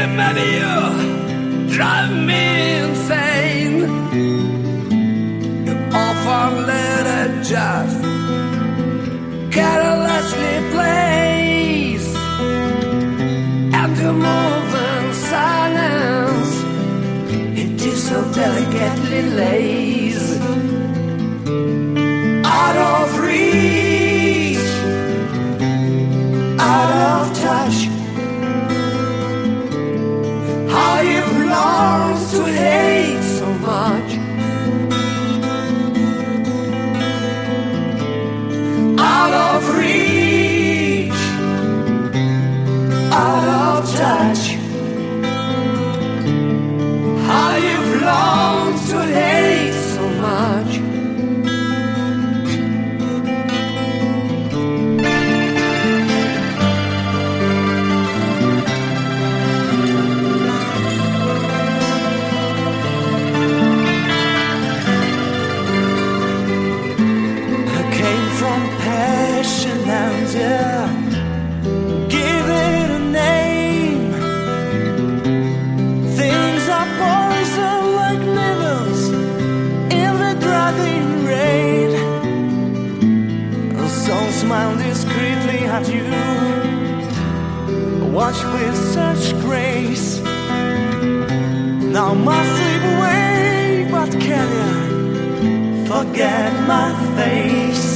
maybe you drive me insane. You often let it just carelessly place, and you move in silence. It is so delicately lazy, out of reach, out of touch. How you've learned to hate so much. Out of reach, out of touch. How you've learned to hate so much. Give it a name. Things are poison like needles in the driving rain. So smile discreetly at you, watch with such grace. Now must slip away, but can you forget my face?